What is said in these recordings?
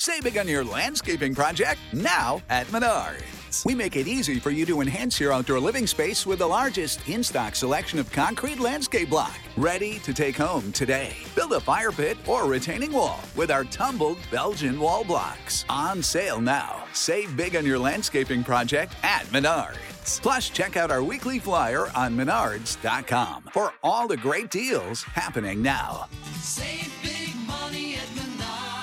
Save big on your landscaping project now at Menards. We make it easy for you to enhance your outdoor living space with the largest in-stock selection of concrete landscape block. Ready to take home today. Build a fire pit or retaining wall with our tumbled Belgian wall blocks. On sale now. Save big on your landscaping project at Menards. Plus, check out our weekly flyer on Menards.com for all the great deals happening now. Save big money at Menards.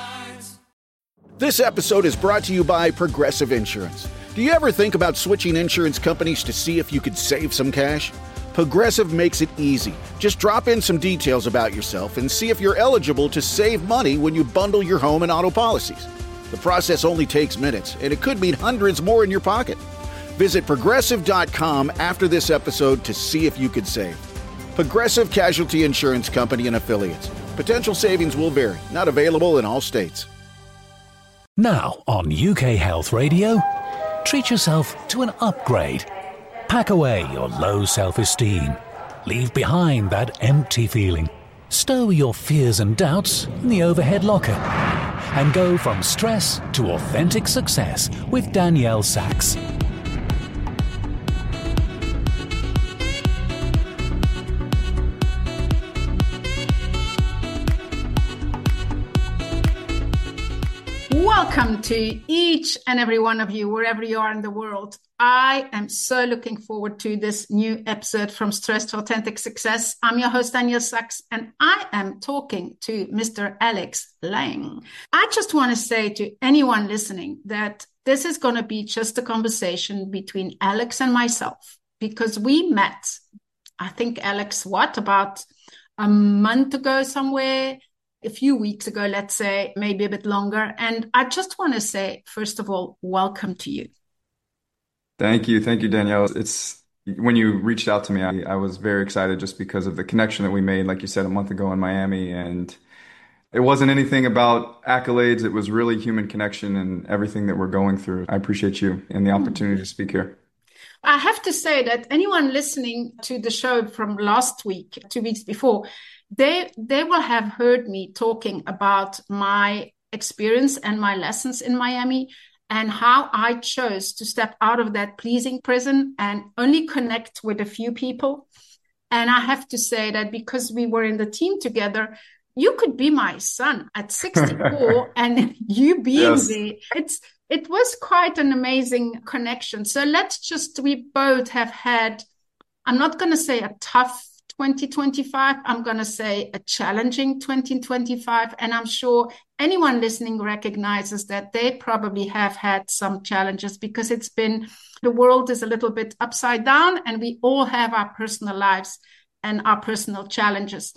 This episode is brought to you by Progressive Insurance. Do you ever think about switching insurance companies to see if you could save some cash? Progressive makes it easy. Just drop in some details about yourself and see if you're eligible to save money when you bundle your home and auto policies. The process only takes minutes, and it could mean hundreds more in your pocket. Visit Progressive.com after this episode to see if you could save. Progressive Casualty Insurance Company and Affiliates. Potential savings will vary. Not available in all states. Now on UK Health Radio, treat yourself to an upgrade. Pack away your low self-esteem. Leave behind that empty feeling. Stow your fears and doubts in the overhead locker. And go from stress to authentic success with Danielle Sachs. Welcome to each and every one of you, wherever you are in the world. I am so looking forward to this new episode from Stress to Authentic Success. I'm your host, Danielle Sachs, and I am talking to Mr. Alex Lang. I just want to say to anyone listening that this is going to be just a conversation between Alex and myself, because we met, I think, Alex, about a month ago somewhere? A few weeks ago, let's say, maybe a bit longer. And I just want to say, first of all, welcome to you. Thank you, Danielle. It's when you reached out to me, I was very excited just because of the connection that we made, like you said, a month ago in Miami. And it wasn't anything about accolades. It was really human connection and everything that we're going through. I appreciate you and the opportunity to speak here. I have to say that anyone listening to the show from last week, 2 weeks before, they will have heard me talking about my experience and my lessons in Miami and how I chose to step out of that pleasing prison and only connect with a few people. And I have to say that because we were in the team together, you could be my son at 64 and you being there. It was quite an amazing connection. So we both have had, I'm not going to say a tough 2025. I'm going to say a challenging 2025. And I'm sure anyone listening recognizes that they probably have had some challenges because the world is a little bit upside down and we all have our personal lives and our personal challenges.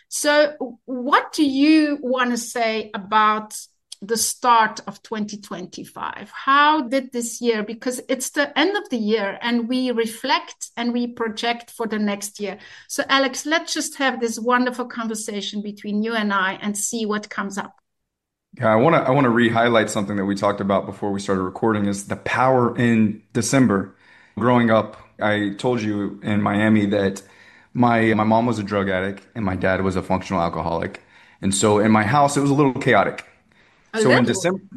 So what do you want to say about the start of 2025? How did this year, because it's the end of the year and we reflect and we project for the next year. So Alex, let's just have this wonderful conversation between you and I and see what comes up. Yeah, I want to re-highlight something that we talked about before we started recording is the power in December. Growing up, I told you in Miami that my mom was a drug addict and my dad was a functional alcoholic. And so in my house, it was a little chaotic. So when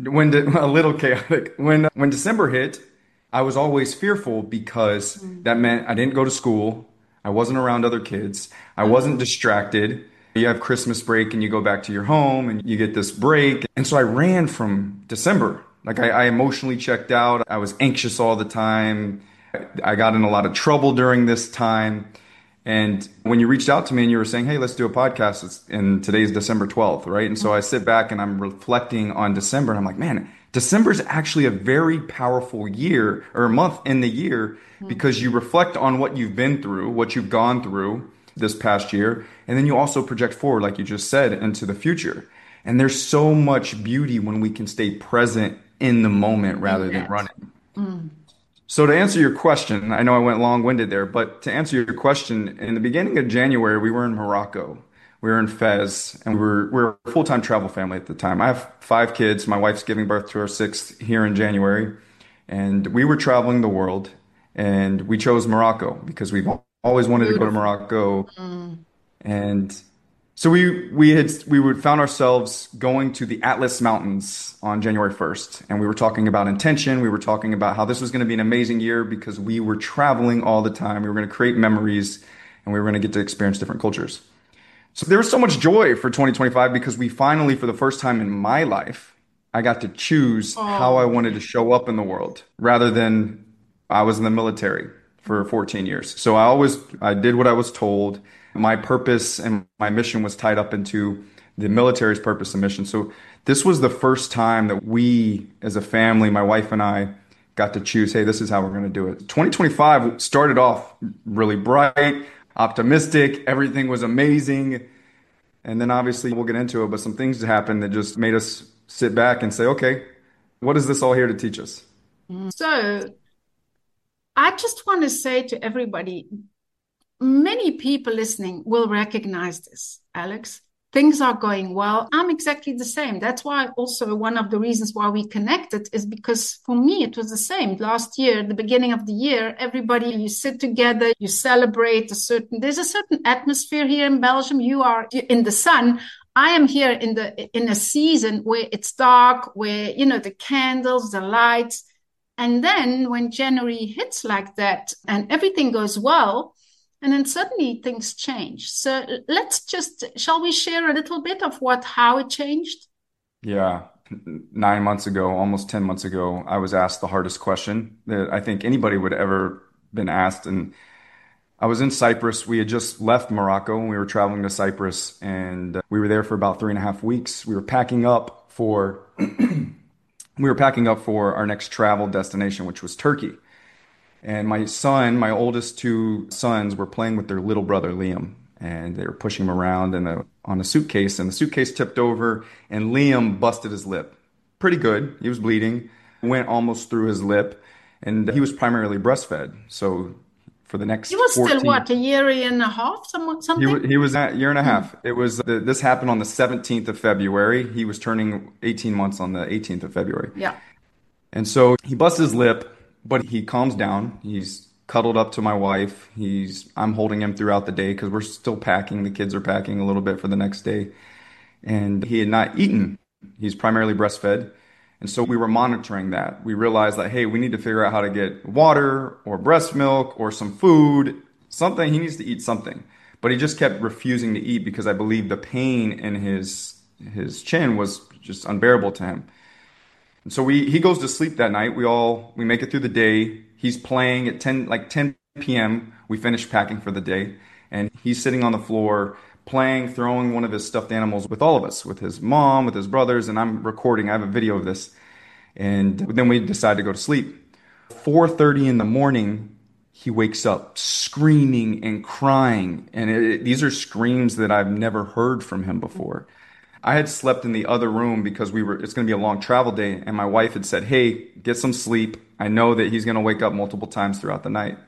a little chaotic, when December hit, I was always fearful because that meant I didn't go to school. I wasn't around other kids. I wasn't distracted. You have Christmas break and you go back to your home and you get this break. And so I ran from December. Like I emotionally checked out. I was anxious all the time. I got in a lot of trouble during this time. And when you reached out to me and you were saying, hey, let's do a podcast, and today's December 12th, right? And so I sit back and I'm reflecting on December and I'm like, man, December is actually a very powerful year or a month in the year because you reflect on what you've been through, what you've gone through this past year. And then you also project forward, like you just said, into the future. And there's so much beauty when we can stay present in the moment rather than running. So to answer your question, I know I went long-winded there, but to answer your question, in the beginning of January, we were in Morocco. We were in Fez, and we were a full-time travel family at the time. I have 5 kids. My wife's giving birth to her 6th here in January. And we were traveling the world, and we chose Morocco because we've always wanted to go to Morocco. And So we would found ourselves going to the Atlas Mountains on January 1st, and we were talking about intention. We were talking about how this was going to be an amazing year because we were traveling all the time. We were going to create memories, and we were going to get to experience different cultures. So there was so much joy for 2025 because we finally, for the first time in my life, I got to choose how I wanted to show up in the world rather than I was in the military for 14 years. So I did what I was told. My purpose and my mission was tied up into the military's purpose and mission. So this was the first time that we, as a family, my wife and I, got to choose, hey, this is how we're going to do it. 2025 started off really bright, optimistic. Everything was amazing. And then obviously we'll get into it, but some things happened that just made us sit back and say, okay, what is this all here to teach us? So I just want to say to everybody, many people listening will recognize this, Alex. Things are going well. I'm exactly the same. That's why also one of the reasons why we connected is because for me, it was the same. Last year, the beginning of the year, everybody, you sit together, you celebrate there's a certain atmosphere here in Belgium. You are in the sun. I am here in a season where it's dark, where, the candles, the lights. And then when January hits like that and everything goes well, and then suddenly things change. So shall we share a little bit of how it changed? Yeah. 9 months ago, almost 10 months ago, I was asked the hardest question that I think anybody would ever been asked. And I was in Cyprus. We had just left Morocco and we were traveling to Cyprus, and we were there for about 3.5 weeks. We were packing up for our next travel destination, which was Turkey. And my oldest two sons were playing with their little brother, Liam, and they were pushing him around on a suitcase, and the suitcase tipped over, and Liam busted his lip. Pretty good. He was bleeding, went almost through his lip, and he was primarily breastfed. So for the next He was 14, still what, a year and a half, something? he was a year and a half. This happened on the 17th of February. He was turning 18 months on the 18th of February. Yeah. And so he busted his lip, but he calms down. He's cuddled up to my wife. I'm holding him throughout the day because we're still packing. The kids are packing a little bit for the next day. And he had not eaten. He's primarily breastfed. And so we were monitoring that. We realized that, hey, we need to figure out how to get water or breast milk or some food, something. He needs to eat something. But he just kept refusing to eat because I believe the pain in his chin was just unbearable to him. And so he goes to sleep that night. We make it through the day. He's playing at 10 p.m. We finish packing for the day, and he's sitting on the floor playing, throwing one of his stuffed animals with all of us, with his mom, with his brothers, and I'm recording. I have a video of this. And then we decide to go to sleep. 4:30 in the morning, he wakes up screaming and crying, and these are screams that I've never heard from him before. I had slept in the other room because it's going to be a long travel day, and my wife had said, hey, get some sleep. I know that he's going to wake up multiple times throughout the night.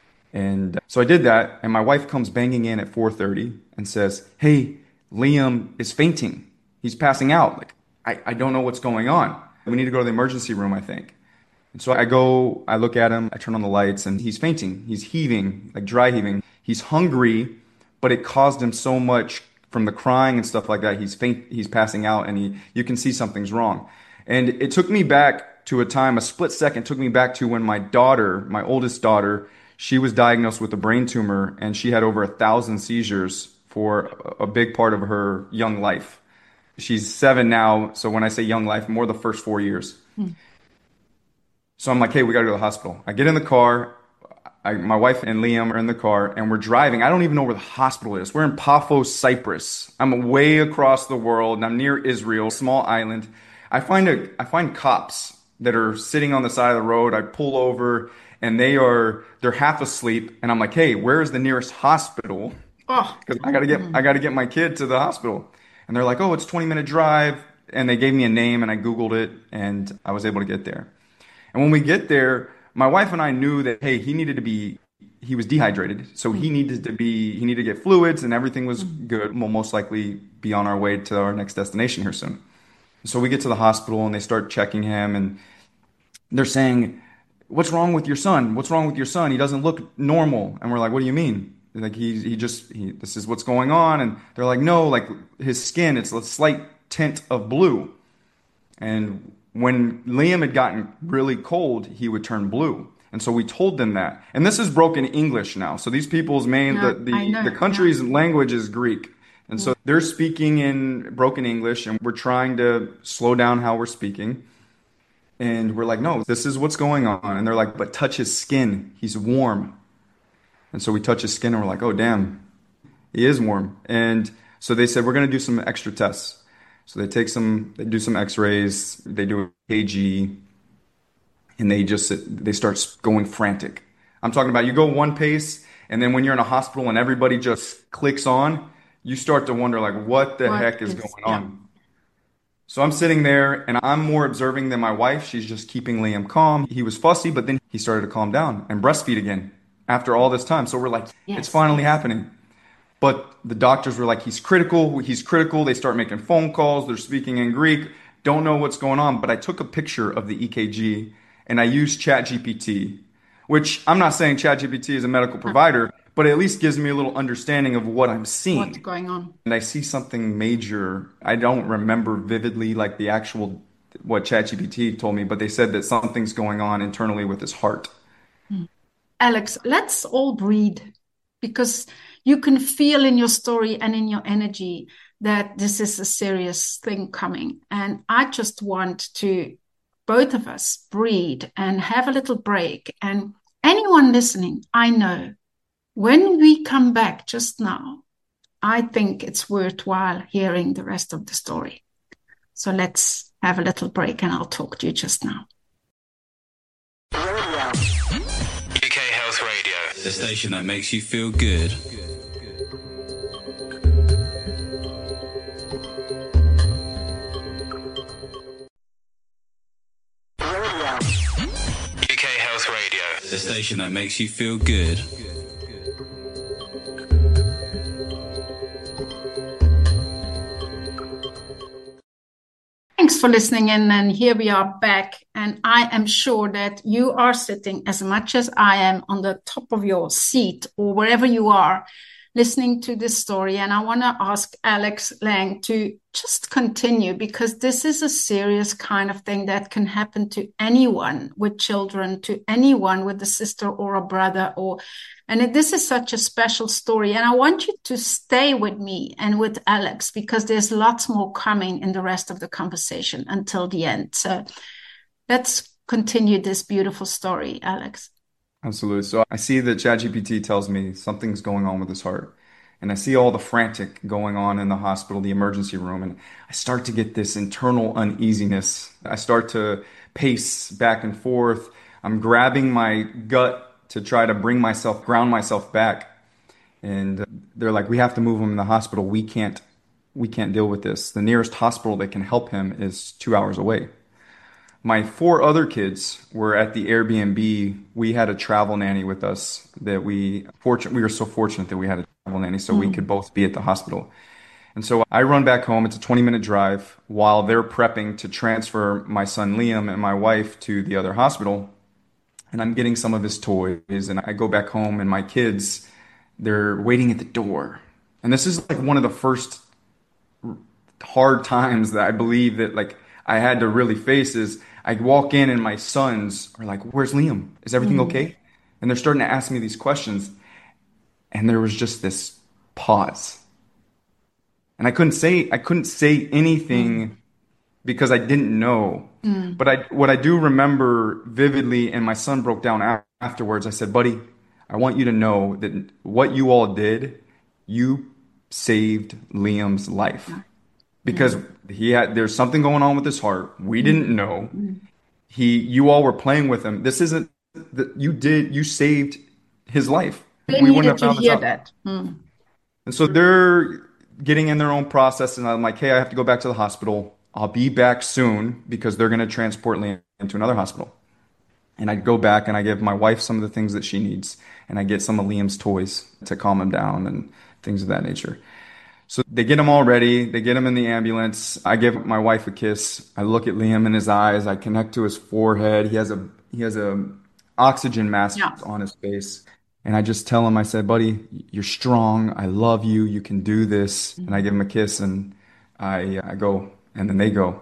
And so I did that, and my wife comes banging in at 4:30 and says, hey, Liam is fainting. He's passing out. Like, I don't know what's going on. We need to go to the emergency room, I think. And so I look at him, I turn on the lights, and he's fainting. He's heaving, like dry heaving. He's hungry, but it caused him so much from the crying and stuff like that. He's passing out, and you can see something's wrong. And it took me back to a split second, took me back to when my oldest daughter, she was diagnosed with a brain tumor, and she had over 1,000 seizures for a big part of her young life. She's 7 now, so when I say young life, more the first 4 years. So I'm like, hey, we got to go to the hospital. I get in the car. My wife and Liam are in the car, and we're driving. I don't even know where the hospital is. We're in Paphos, Cyprus. I'm way across the world, and I'm near Israel, small island. I find cops that are sitting on the side of the road. I pull over, and they're half asleep. And I'm like, hey, where is the nearest hospital? Because I gotta get my kid to the hospital. And they're like, oh, it's a 20-minute drive. And they gave me a name, and I Googled it, and I was able to get there. And when we get there, my wife and I knew that, hey, he was dehydrated. So he needed to get fluids, and everything was good. We'll most likely be on our way to our next destination here soon. So we get to the hospital, and they start checking him, and they're saying, what's wrong with your son? What's wrong with your son? He doesn't look normal. And we're like, what do you mean? Like this is what's going on. And they're like, no, like his skin, it's a slight tint of blue. And when Liam had gotten really cold, he would turn blue. And so we told them that. And this is broken English now. So these people's the country's language is Greek. And so they're speaking in broken English, and we're trying to slow down how we're speaking. And we're like, no, this is what's going on. And they're like, but touch his skin. He's warm. And so we touch his skin, and we're like, oh, damn, he is warm. And so they said, we're going to do some extra tests. So they do some x-rays, they do a KG, and they start going frantic. I'm talking about you go one pace, and then when you're in a hospital and everybody just clicks on, you start to wonder, like, what the heck is going on? So I'm sitting there, and I'm more observing than my wife. She's just keeping Liam calm. He was fussy, but then he started to calm down and breastfeed again after all this time. So we're like, it's finally happening. But the doctors were like, he's critical. They start making phone calls. They're speaking in Greek. Don't know what's going on. But I took a picture of the EKG, and I used ChatGPT, which I'm not saying ChatGPT is a medical provider, but it at least gives me a little understanding of what I'm seeing. What's going on? And I see something major. I don't remember vividly like the actual what ChatGPT told me, but they said that something's going on internally with his heart. Alex, let's all breathe, because you can feel in your story and in your energy that this is a serious thing coming. And I just want to, both of us, breathe and have a little break. And anyone listening, I know, when we come back just now, I think it's worthwhile hearing the rest of the story. So let's have a little break, and I'll talk to you just now. UK Health Radio, the station that makes you feel good. UK Health Radio, the station that makes you feel good. Thanks for listening in, and here we are back, and I am sure that you are sitting as much as I am on the top of your seat or wherever you are listening to this story. And I want to ask Alex Lang to just continue, because this is a serious kind of thing that can happen to anyone with children, to anyone with a sister or a brother, and this is such a special story. And I want you to stay with me and with Alex, because there's lots more coming in the rest of the conversation until the end. So let's continue this beautiful story, Alex. Absolutely. So I see that ChatGPT tells me something's going on with his heart. And I see all the frantic going on in the hospital, the emergency room, and I start to get this internal uneasiness. I start to pace back and forth. I'm grabbing my gut to try to ground myself back. And they're like, we have to move him in the hospital. We can't deal with this. The nearest hospital that can help him is 2 hours away. My 4 other kids were at the Airbnb. We had a travel nanny with us that we were so fortunate that we had a travel nanny so we could both be at the hospital. And so I run back home. It's a 20-minute drive while they're prepping to transfer my son Liam and my wife to the other hospital. And I'm getting some of his toys, and I go back home, and my kids, they're waiting at the door. And this is like one of the first hard times that I believe that like I had to really face is I walk in and my sons are like, where's Liam? Is everything okay? And they're starting to ask me these questions. And there was just this pause. And I couldn't say anything because I didn't know. But what I do remember vividly, and my son broke down afterwards, I said, buddy, I want you to know that what you all did, you saved Liam's life. Because there's something going on with his heart. We didn't know. You all were playing with him. This isn't that you saved his life. They We wouldn't needed have to found this hear out. that. And so they're getting in their own process, and I'm like, hey, I have to go back to the hospital. I'll be back soon because they're going to transport Liam into another hospital. And I go back and I give my wife some of the things that she needs, and I get some of Liam's toys to calm him down and things of that nature. So they get him all ready. They get him in the ambulance. I give my wife a kiss. I look at Liam in his eyes. I connect to his forehead. He has a oxygen mask on his face. And I just tell him, I said, buddy, you're strong. I love you. You can do this. And I give him a kiss and I go, and then they go.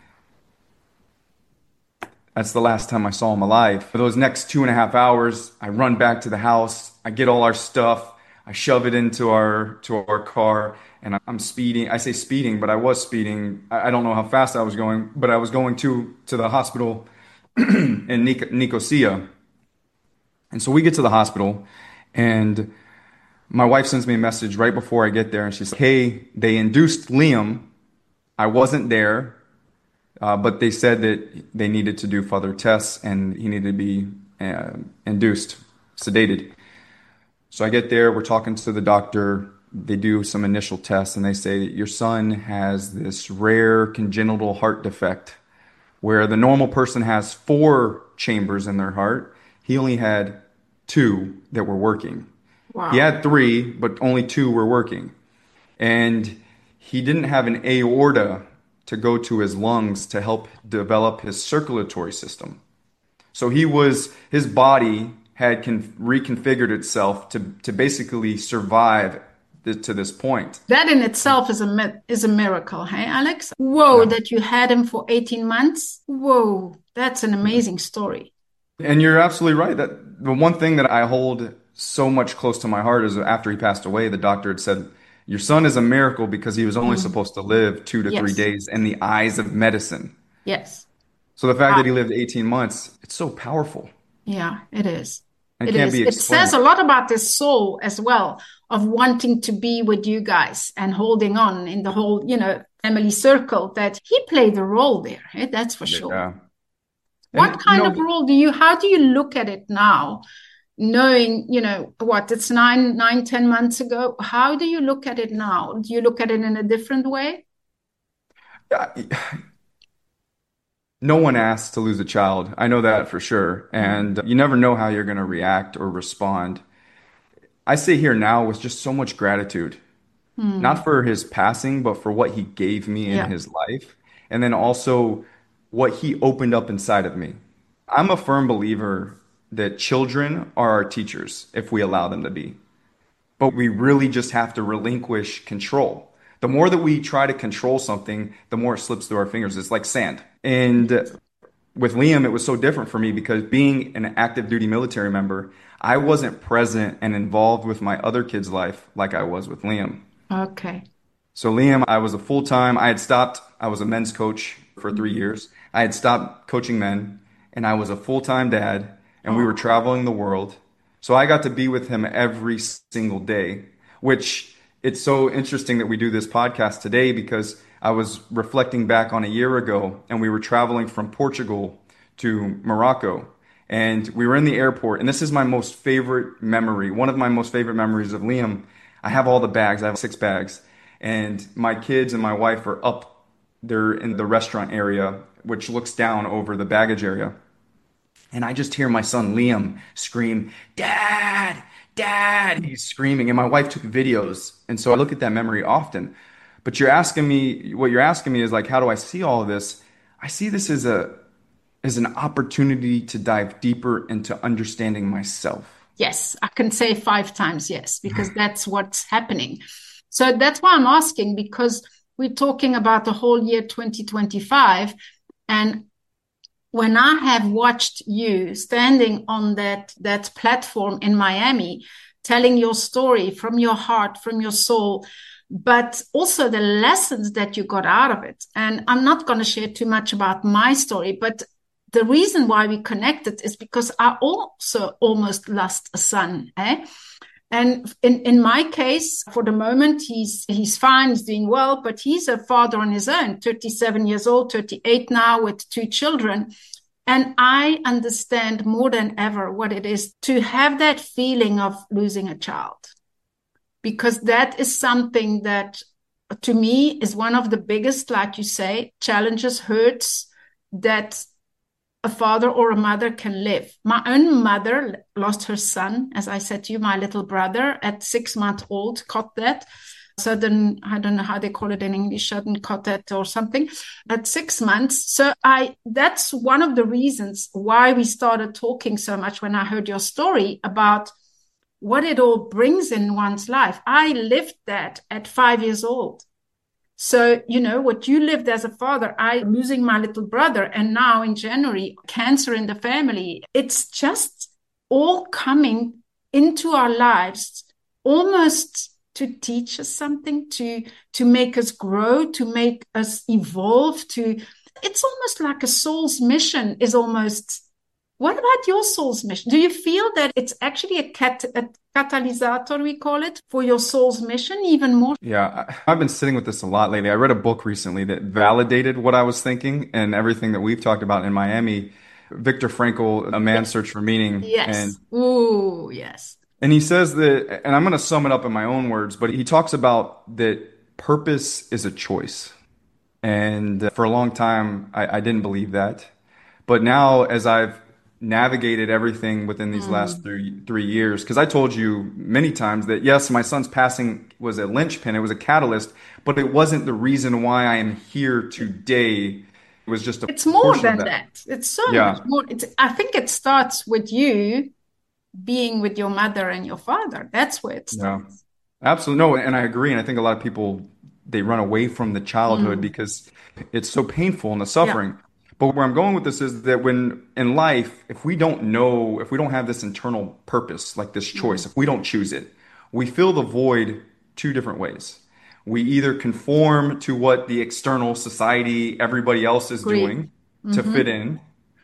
That's the last time I saw him alive. For those next 2.5 hours, I run back to the house. I get all our stuff. I shove it into our car, and I'm speeding. I say speeding, but I was speeding. I don't know how fast I was going, but I was going to the hospital in Nicosia. And so we get to the hospital, and my wife sends me a message right before I get there, and she's like, hey, they induced Liam. I wasn't there, but they said that they needed to do further tests, and he needed to be induced, sedated. So I get there, we're talking to the doctor, they do some initial tests, and they say that your son has this rare congenital heart defect, where the normal person has 4 chambers in their heart. He only had 2 that were working. Wow. He had 3, but only 2 were working. And he didn't have an aorta to go to his lungs to help develop his circulatory system. So his body had reconfigured itself to basically survive to this point. That in itself is a miracle, hey, Alex? Whoa, Yeah. that you had him for 18 months? Whoa, that's an amazing story. And you're absolutely right. That the one thing that I hold so much close to my heart is after he passed away, the doctor had said, your son is a miracle because he was only supposed to live 2 to 3 Yes. days in the eyes of medicine. Yes. So the fact that he lived 18 months, it's so powerful. Yeah, it is. And It can't is. be It explained. says a lot about his soul as well, of wanting to be with you guys and holding on in the whole, family circle, that he played a role there. Eh? That's for sure. Yeah. What And, kind of role how do you look at it now, knowing, it's 10 months ago? How do you look at it now? Do you look at it in a different way? No one asks to lose a child. I know that for sure. And you never know how you're going to react or respond. I sit here now with just so much gratitude, not for his passing, but for what he gave me in Yeah. his life. And then also what he opened up inside of me. I'm a firm believer that children are our teachers if we allow them to be. But we really just have to relinquish control. The more that we try to control something, the more it slips through our fingers. It's like sand. And with Liam, it was so different for me because being an active duty military member, I wasn't present and involved with my other kids' life like I was with Liam. Okay. So Liam, I was I was a men's coach for 3 years. I had stopped coaching men, and I was a full-time dad, and we were traveling the world. So I got to be with him every single day, which it's so interesting that we do this podcast today because I was reflecting back on a year ago, and we were traveling from Portugal to Morocco. And we were in the airport, and this is my most favorite memory. One of my most favorite memories of Liam. I have all the bags. I have 6 bags. And my kids and my wife are up there in the restaurant area, which looks down over the baggage area. And I just hear my son Liam scream, Dad, Dad. He's screaming. And my wife took videos. And so I look at that memory often. But what you're asking me is like, how do I see all of this? I see this as an opportunity to dive deeper into understanding myself. Yes, I can say 5 times yes, because that's what's happening. So that's why I'm asking, because we're talking about the whole year 2025. And when I have watched you standing on that platform in Miami, telling your story from your heart, from your soul, but also the lessons that you got out of it. And I'm not going to share too much about my story, but the reason why we connected is because I also almost lost a son. And in my case, for the moment, he's fine, he's doing well, but he's a father on his own, 37 years old, 38 now with 2 children. And I understand more than ever what it is to have that feeling of losing a child, because that is something that to me is one of the biggest, like you say, challenges, hurts that a father or a mother can live. My own mother lost her son, as I said to you, my little brother at 6 months old, caught that. Sudden, I don't know how they call it in English, sudden caught or something at 6 months. So that's one of the reasons why we started talking so much when I heard your story about what it all brings in one's life. I lived that at 5 years old. So, what you lived as a father, I'm losing my little brother, and now in January, cancer in the family. It's just all coming into our lives almost to teach us something, to make us grow, to make us evolve, it's almost like a soul's mission is almost. What about your soul's mission? Do you feel that it's actually a catalysator, we call it, for your soul's mission even more? Yeah, I've been sitting with this a lot lately. I read a book recently that validated what I was thinking and everything that we've talked about in Miami. Viktor Frankl, A Man's Search for Meaning. Yes. Ooh, yes. And he says that, and I'm going to sum it up in my own words, but he talks about that purpose is a choice. And for a long time, I didn't believe that. But now, as I've navigated everything within these last 3 years, because I told you many times that, yes, my son's passing was a linchpin, it was a catalyst, but it wasn't the reason why I am here today. It was just it's more than that. It's so much more. I think it starts with you being with your mother and your father. That's where it starts. Yeah, absolutely. No, and I agree. And I think a lot of people, they run away from the childhood because it's so painful and the suffering. Yeah. But where I'm going with this is that when in life, if we don't have this internal purpose, like this choice, if we don't choose it, we fill the void two different ways. We either conform to what the external society, everybody else is doing to fit in,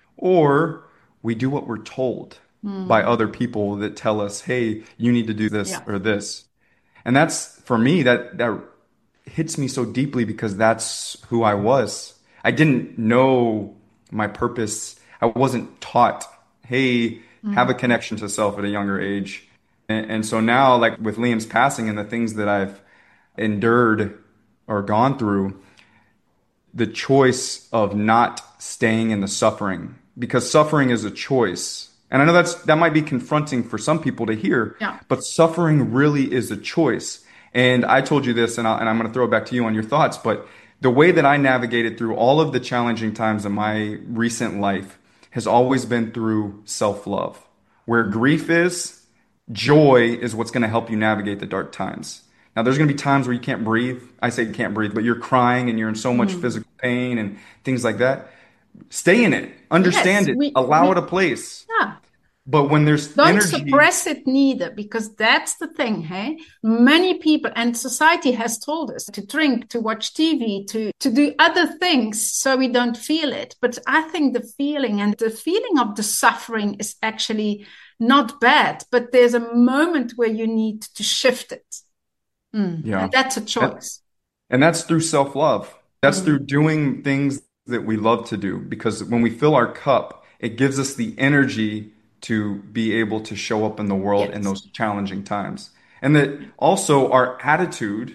or we do what we're told by other people that tell us, hey, you need to do this or this. And that's, for me, that hits me so deeply because that's who I was. I didn't know my purpose. I wasn't taught, hey, have a connection to self at a younger age. And so now, like with Liam's passing and the things that I've endured or gone through, the choice of not staying in the suffering, because suffering is a choice. And I know that might be confronting for some people to hear, but suffering really is a choice. And I told you this, and I'm going to throw it back to you on your thoughts, but the way that I navigated through all of the challenging times of my recent life has always been through self-love. Where grief is, joy is what's going to help you navigate the dark times. Now, there's going to be times where you can't breathe. I say you can't breathe, but you're crying and you're in so much physical pain and things like that. Stay in it. Understand it. Allow it a place. Yeah. But when there's Don't energy, suppress it neither, because that's the thing, hey? Many people and society has told us to drink, to watch TV, to do other things so we don't feel it. But I think the feeling of the suffering is actually not bad, but there's a moment where you need to shift it. Yeah. And that's a choice. And that's through self-love. That's through doing things that we love to do, because when we fill our cup, it gives us the energy to be able to show up in the world in those challenging times. And that also our attitude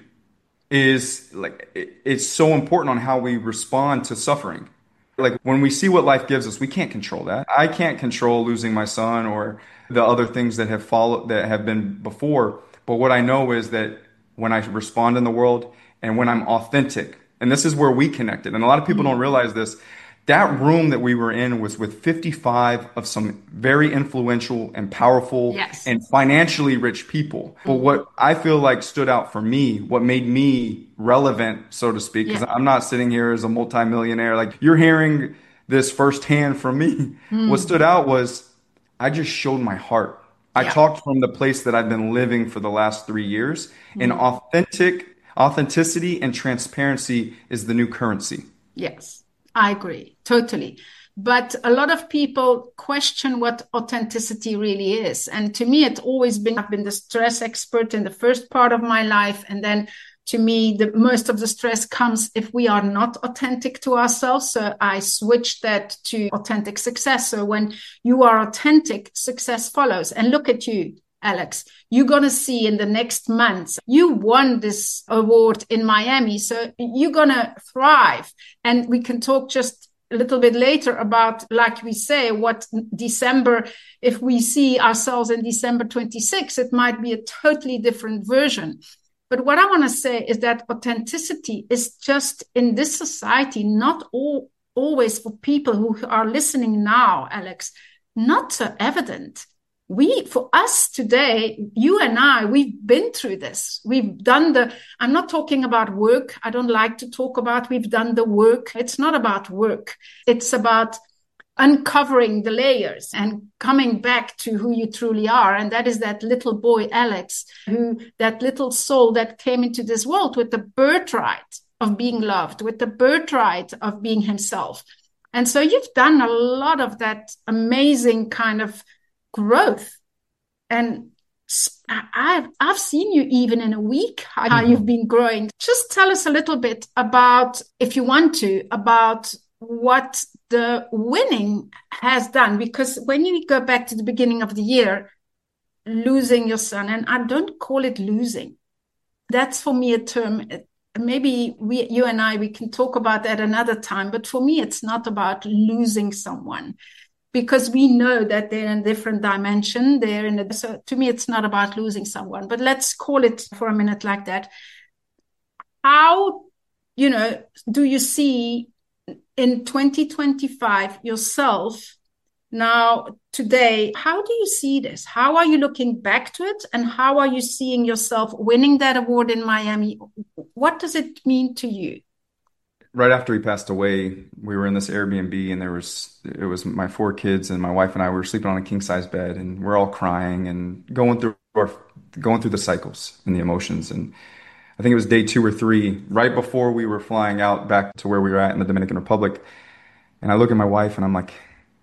is like, it's so important on how we respond to suffering. Like when we see what life gives us, we can't control that. I can't control losing my son or the other things that have followed, that have been before. But what I know is that when I respond in the world and when I'm authentic, and this is where we connected, and a lot of people don't realize this, that room that we were in was with 55 of some very influential and powerful and financially rich people. But what I feel like stood out for me, what made me relevant, so to speak, because I'm not sitting here as a multimillionaire, like you're hearing this firsthand from me. What stood out was I just showed my heart. I talked from the place that I've been living for the last 3 years, and authenticity and transparency is the new currency. Yes. I agree, totally. But a lot of people question what authenticity really is. And to me, I've been the stress expert in the first part of my life. And then to me, most of the stress comes if we are not authentic to ourselves. So I switched that to authentic success. So when you are authentic, success follows. And look at you, Alex, you're going to see in the next months, you won this award in Miami. So you're going to thrive. And we can talk just a little bit later about, like we say, what December, if we see ourselves in December 26, it might be a totally different version. But what I want to say is that authenticity is just in this society, not always for people who are listening now, Alex, not so evident. for us today, you and I, we've been through this. We've done I'm not talking about work. I don't like to talk about we've done the work. It's not about work. It's about uncovering the layers and coming back to who you truly are. And that is that little boy, Alex, that little soul that came into this world with the birthright of being loved, with the birthright of being himself. And so you've done a lot of that amazing kind of growth. And I've seen you even in a week, how you've been growing. Just tell us a little bit about, if you want to, about what the winning has done. Because when you go back to the beginning of the year, losing your son, and I don't call it losing. That's for me a term. Maybe you and I, we can talk about that another time. But for me, it's not about losing someone, because we know that they're in a different dimension. So to me, it's not about losing someone. But let's call it for a minute like that. How, do you see in 2025 yourself now, today? How do you see this? How are you looking back to it? And how are you seeing yourself winning that award in Miami? What does it mean to you? Right after he passed away, we were in this Airbnb, and it was my 4 kids and my wife and I were sleeping on a king size bed, and we're all crying and going through the cycles and the emotions. And I think it was day 2 or 3, right before we were flying out back to where we were at in the Dominican Republic. And I look at my wife and I'm like,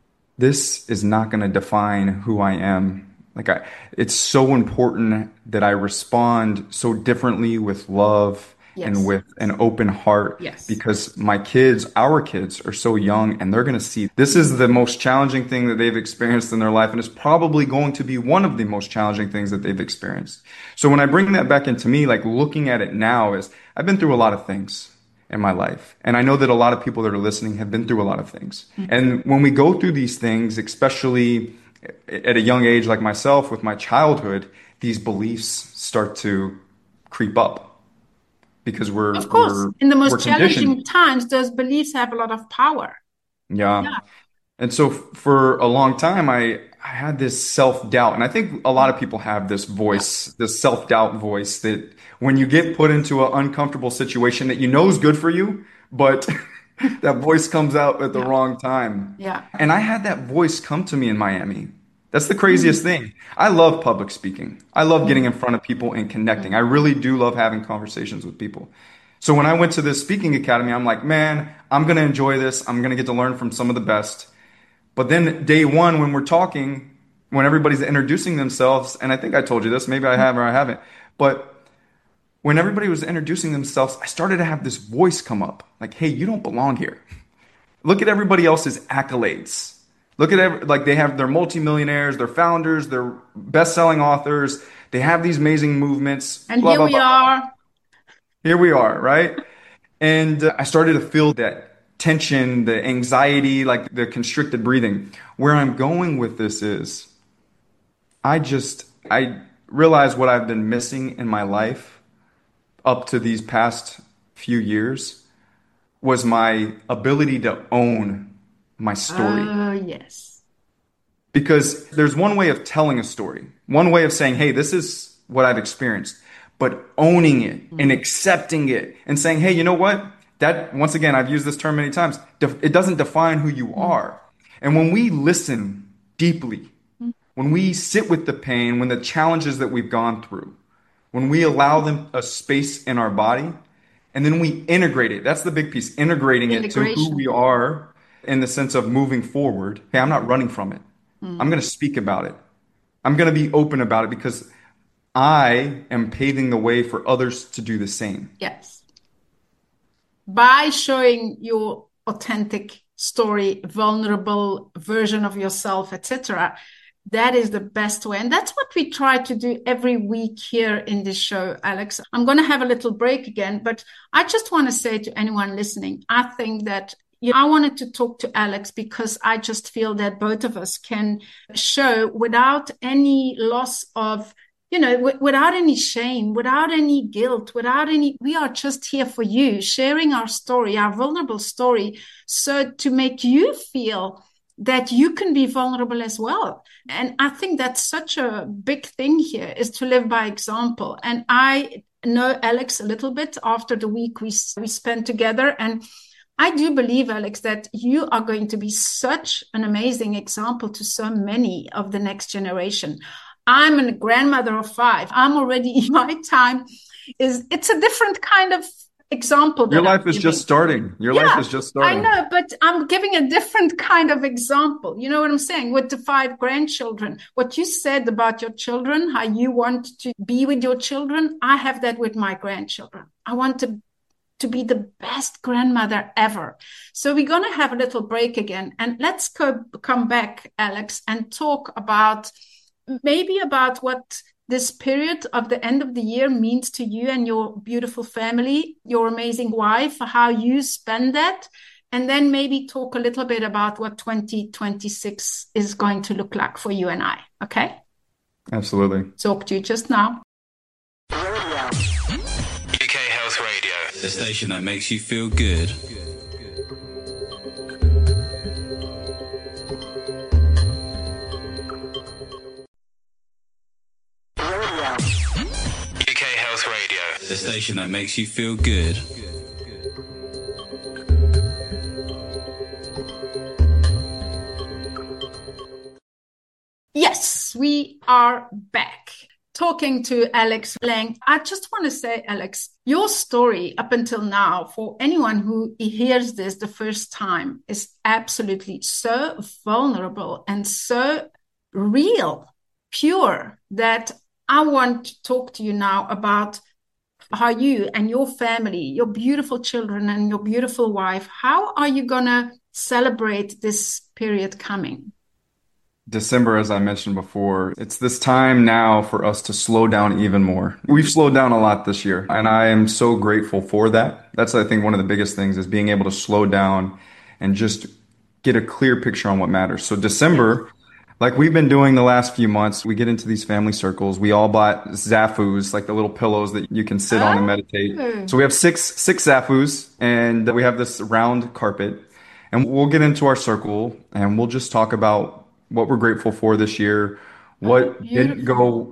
this is not going to define who I am. It's so important that I respond so differently with love. Yes. And with an open heart. Yes. Because our kids are so young, and they're going to see this is the most challenging thing that they've experienced in their life, and it's probably going to be one of the most challenging things that they've experienced. So when I bring that back into me, looking at it now, is I've been through a lot of things in my life, and I know that a lot of people that are listening have been through a lot of things. Mm-hmm. And when we go through these things, especially at a young age like myself with my childhood, these beliefs start to creep up. Because of course, in the most challenging times, those beliefs have a lot of power. Yeah. And so for a long time, I had this self-doubt. And I think a lot of people have this voice, this self-doubt voice, that when you get put into an uncomfortable situation that is good for you, but that voice comes out at the wrong time. Yeah. And I had that voice come to me in Miami. That's the craziest thing. I love public speaking. I love getting in front of people and connecting. I really do love having conversations with people. So when I went to this speaking academy, I'm like, man, I'm going to enjoy this. I'm going to get to learn from some of the best. But then day 1, when we're talking, when everybody's introducing themselves, and I think I told you this, maybe I have or I haven't, but when everybody was introducing themselves, I started to have this voice come up like, hey, you don't belong here. Look at everybody else's accolades. Look at they're multimillionaires, they're founders, they're best-selling authors. They have these amazing movements. And blah, here blah, we blah. Are. Here we are, right? And I started to feel that tension, the anxiety, the constricted breathing. Where I'm going with this is I realized what I've been missing in my life up to these past few years was my ability to own my story. Oh, yes. Because there's one way of telling a story, one way of saying, hey, this is what I've experienced, but owning it and accepting it and saying, hey, you know what? That, once again, I've used this term many times, it doesn't define who you are. And when we listen deeply, when we sit with the pain, when the challenges that we've gone through, when we allow them a space in our body, and then we integrate it, that's the big piece, integrating it to who we are. In the sense of moving forward, hey, I'm not running from it. I'm going to speak about it. I'm going to be open about it because I am paving the way for others to do the same. Yes. By showing your authentic story, vulnerable version of yourself, etc., that is the best way. And that's what we try to do every week here in this show, Alex. I'm going to have a little break again, but I just want to say to anyone listening, I think that I wanted to talk to Alex because I just feel that both of us can show without any loss of, without any shame, without any guilt, we are just here for you, sharing our story, our vulnerable story, so to make you feel that you can be vulnerable as well. And I think that's such a big thing here, is to live by example. And I know Alex a little bit after the week we spent together. And I do believe, Alex, that you are going to be such an amazing example to so many of the next generation. I'm a grandmother of 5. I'm already, my time it's a different kind of example. Your life is just starting. Your life is just starting. I know, but I'm giving a different kind of example. You know what I'm saying? With the 5 grandchildren, what you said about your children, how you want to be with your children, I have that with my grandchildren. I want to be the best grandmother ever. So we're going to have a little break again. And let's come back, Alex, and talk about what this period of the end of the year means to you and your beautiful family, your amazing wife, how you spend that. And then maybe talk a little bit about what 2026 is going to look like for you and I. Okay? Absolutely. Talk to you just now. UK Health Radio, the station that makes you feel good. UK Health Radio, the station that makes you feel good. Yes, we are back. Talking to Alex Lang. I just want to say, Alex, your story up until now, for anyone who hears this the first time, is absolutely so vulnerable and so real, pure, that I want to talk to you now about how you and your family, your beautiful children and your beautiful wife, how are you going to celebrate this period coming? December, as I mentioned before, it's this time now for us to slow down even more. We've slowed down a lot this year, and I am so grateful for that. That's, I think, one of the biggest things is being able to slow down and just get a clear picture on what matters. So December, like we've been doing the last few months, we get into these family circles. We all bought Zafus, like the little pillows that you can sit on and meditate. So we have six Zafus, and we have this round carpet, and we'll get into our circle and we'll just talk about what we're grateful for this year, what didn't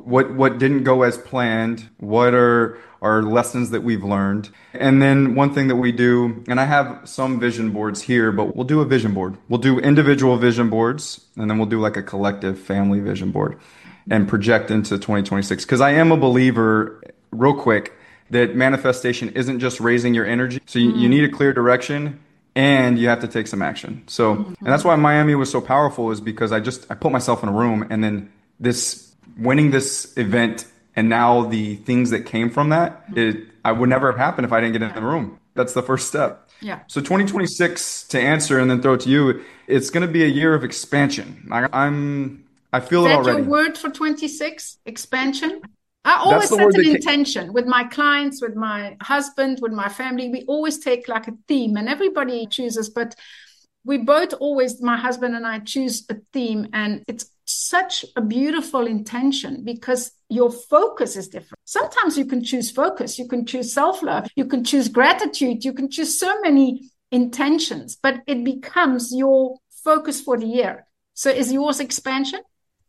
go as planned, what are our lessons that we've learned. And then one thing that we do, and I have some vision boards here, but we'll do a vision board. We'll do individual vision boards, and then we'll do like a collective family vision board and project into 2026. Because I am a believer, real quick, that manifestation isn't just raising your energy. So you need a clear direction, and you have to take some action. So, and that's why Miami was so powerful, is because I put myself in a room, and then winning this event and now the things that came from that, I would never have happened if I didn't get in the room. That's the first step. Yeah. So 2026, to answer and then throw it to you, it's going to be a year of expansion. I feel it already. Is that your word for 26? Expansion? I always set an intention with my clients, with my husband, with my family. We always take like a theme, and everybody chooses, but we both always, my husband and I, choose a theme, and it's such a beautiful intention because your focus is different. Sometimes you can choose focus, you can choose self-love, you can choose gratitude, you can choose so many intentions, but it becomes your focus for the year. So is yours expansion?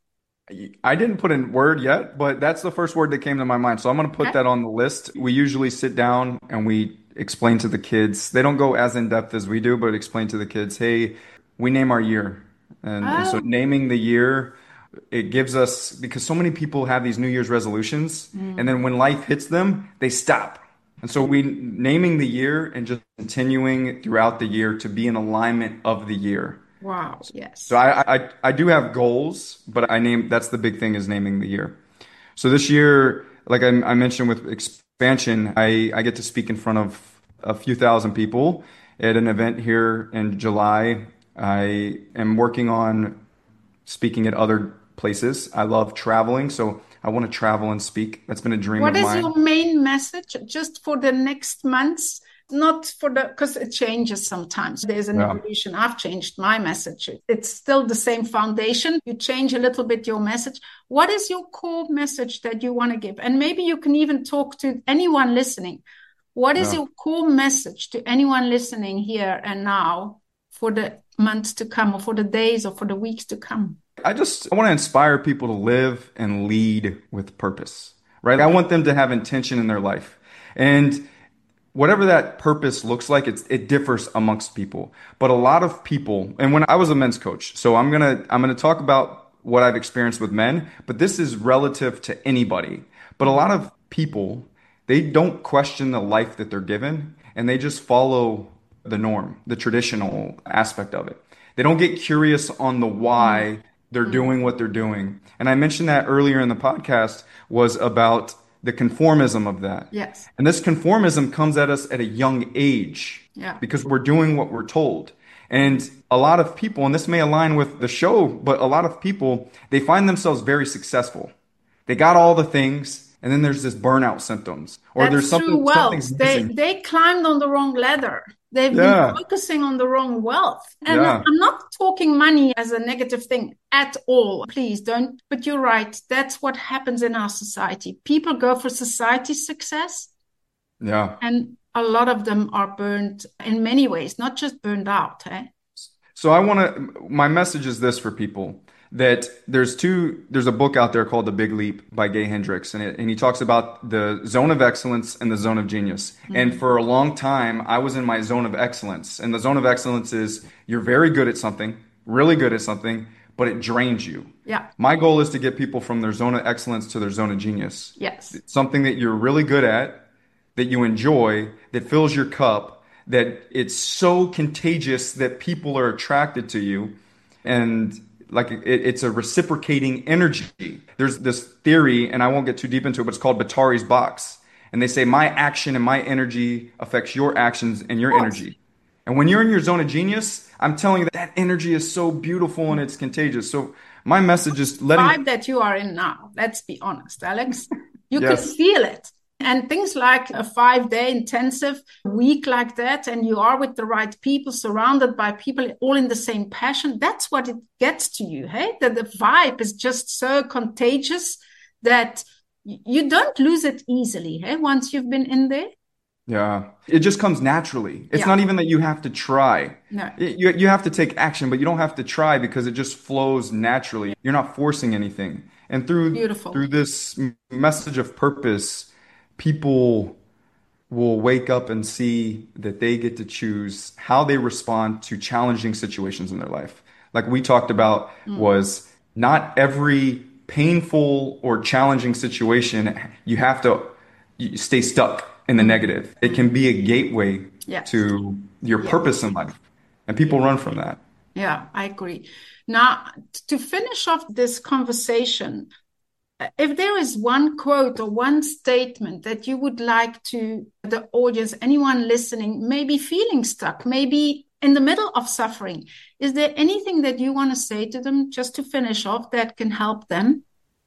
I didn't put in word yet, but that's the first word that came to my mind. So I'm going to put that on the list. We usually sit down and we explain to the kids. They don't go as in depth as we do, but explain to the kids, hey, we name our year. And so naming the year, it gives us, because so many people have these New Year's resolutions, and then when life hits them, they stop. And so naming the year and just continuing throughout the year to be in alignment of the year. Wow. Yes. So I do have goals, but that's the big thing, is naming the year. So this year, like I mentioned with expansion, I get to speak in front of a few thousand people at an event here in July. I am working on speaking at other places. I love traveling, so I want to travel and speak. That's been a dream of mine. What is your main message just for the next months? Not for because it changes sometimes. There's an evolution. I've changed my message. It's still the same foundation. You change a little bit your message. What is your core message that you want to give? And maybe you can even talk to anyone listening. What is your core message to anyone listening here and now for the months to come, or for the days, or for the weeks to come? I want to inspire people to live and lead with purpose, right? I want them to have intention in their life. And whatever that purpose looks like, it differs amongst people. But a lot of people, and when I was a men's coach, so I'm gonna talk about what I've experienced with men, but this is relative to anybody. But a lot of people, they don't question the life that they're given, and they just follow the norm, the traditional aspect of it. They don't get curious on the why they're doing what they're doing. And I mentioned that earlier in the podcast was about the conformism of that. Yes. And this conformism comes at us at a young age because we're doing what we're told. And a lot of people, and this may align with the show, but a lot of people, they find themselves very successful. They got all the things, and then there's this burnout symptoms. Or That's there's something, true wealth. something's missing. They climbed on the wrong ladder. They've been focusing on the wrong wealth. And I'm not talking money as a negative thing at all. Please don't. But you're right. That's what happens in our society. People go for society success. Yeah. And a lot of them are burned in many ways, not just burned out. Eh? So my message is this for people, that there's a book out there called The Big Leap by Gay Hendricks, and he talks about the zone of excellence and the zone of genius. Mm-hmm. And for a long time, I was in my zone of excellence. And the zone of excellence is you're very good at something, really good at something, but it drains you. Yeah. My goal is to get people from their zone of excellence to their zone of genius. Yes. It's something that you're really good at, that you enjoy, that fills your cup, that it's so contagious that people are attracted to you. And like it's a reciprocating energy. There's this theory, and I won't get too deep into it, but it's called Batari's box. And they say my action and my energy affects your actions and your energy. And when you're in your zone of genius, I'm telling you that energy is so beautiful and it's contagious. So my message is vibe that you are in now. Let's be honest, Alex. You can feel it. And things like a 5-day intensive week like that, and you are with the right people, surrounded by people all in the same passion, that's what it gets to you, hey? That the vibe is just so contagious that you don't lose it easily, hey, once you've been in there. Yeah, it just comes naturally. It's not even that you have to try. No. You have to take action, but you don't have to try because it just flows naturally. You're not forcing anything. And through this message of purpose, people will wake up and see that they get to choose how they respond to challenging situations in their life. Like we talked about was not every painful or challenging situation, you have to stay stuck in the negative. It can be a gateway to your purpose in life. And people run from that. Yeah, I agree. Now, to finish off this conversation, if there is one quote or one statement that you would like to the audience, anyone listening, maybe feeling stuck, maybe in the middle of suffering, is there anything that you want to say to them just to finish off that can help them?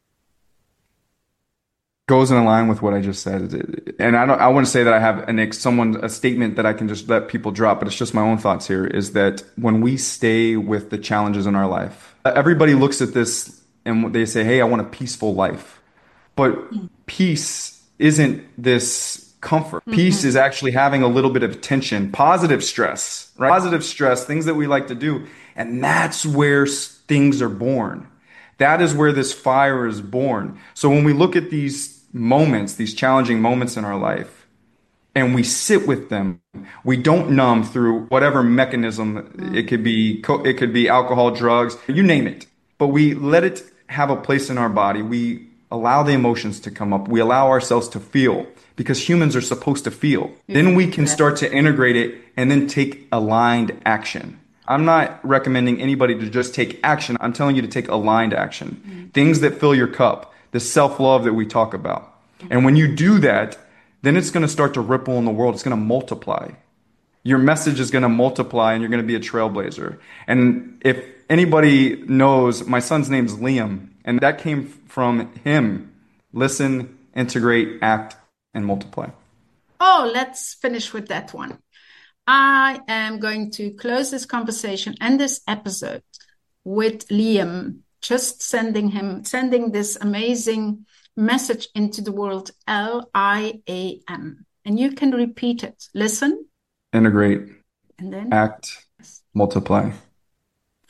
Goes in line with what I just said. And I wouldn't say that I have a statement that I can just let people drop, but it's just my own thoughts here, is that when we stay with the challenges in our life, everybody looks at this and they say, hey, I want a peaceful life. But peace isn't this comfort. Peace is actually having a little bit of tension, positive stress, right? Positive stress, things that we like to do. And that's where things are born. That is where this fire is born. So when we look at these moments, these challenging moments in our life, and we sit with them, we don't numb through whatever mechanism. It could be alcohol, drugs, you name it. But we let it have a place in our body. We allow the emotions to come up. We allow ourselves to feel, because humans are supposed to feel. Then we can start to integrate it and then take aligned action. I'm not recommending anybody to just take action. I'm telling you to take aligned action. Things that fill your cup, the self-love that we talk about. And when you do that, then it's going to start to ripple in the world. It's going to multiply. Your message is going to multiply and you're going to be a trailblazer. And if anybody knows, my son's name's Liam, and that came from him. Listen, integrate, act, and multiply. Oh, let's finish with that one. I am going to close this conversation and this episode with Liam, just sending this amazing message into the world, LIAM. And you can repeat it. Listen. Integrate. And then? Act. Multiply.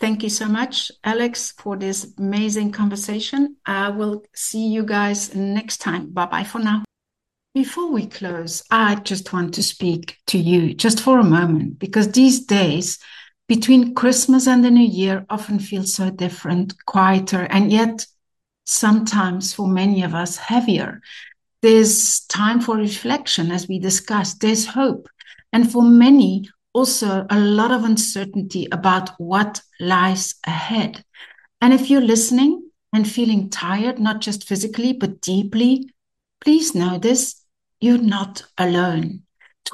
Thank you so much, Alex, for this amazing conversation. I will see you guys next time. Bye-bye for now. Before we close, I just want to speak to you just for a moment, because these days between Christmas and the New Year often feel so different, quieter, and yet sometimes for many of us heavier. There's time for reflection, as we discussed. There's hope. And for many, also a lot of uncertainty about what lies ahead. And if you're listening and feeling tired, not just physically, but deeply, please know this, you're not alone.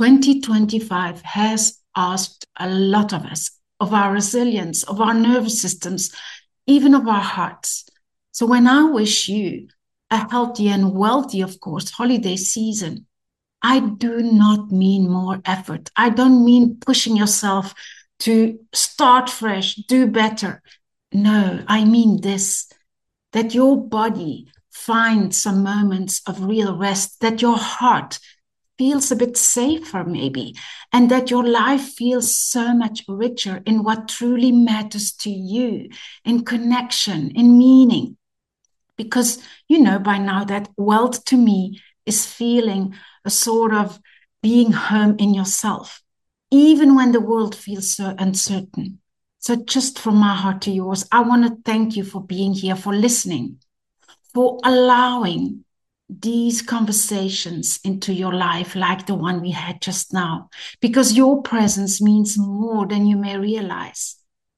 2025 has asked a lot of us, of our resilience, of our nervous systems, even of our hearts. So when I wish you a healthy and wealthy, of course, holiday season, I do not mean more effort. I don't mean pushing yourself to start fresh, do better. No, I mean this, that your body finds some moments of real rest, that your heart feels a bit safer maybe, and that your life feels so much richer in what truly matters to you, in connection, in meaning. Because you know by now that wealth to me is feeling a sort of being home in yourself, even when the world feels so uncertain. So just from my heart to yours, I want to thank you for being here, for listening, for allowing these conversations into your life like the one we had just now, because your presence means more than you may realize.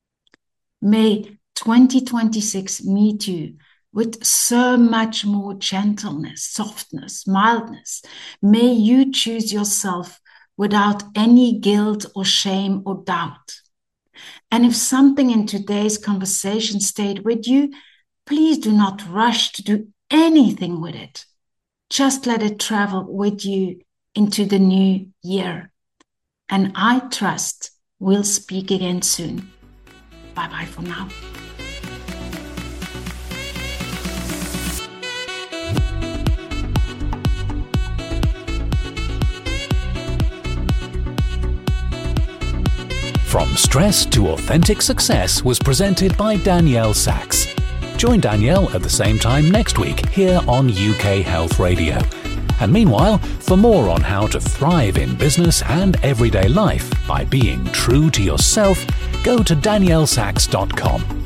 May 2026 meet you with so much more gentleness, softness, mildness. May you choose yourself without any guilt or shame or doubt. And if something in today's conversation stayed with you, please do not rush to do anything with it. Just let it travel with you into the new year. And I trust we'll speak again soon. Bye-bye for now. From Stress to Authentic Success was presented by Danielle Sachs. Join Danielle at the same time next week here on UK Health Radio. And meanwhile, for more on how to thrive in business and everyday life by being true to yourself, go to daniellesachs.com.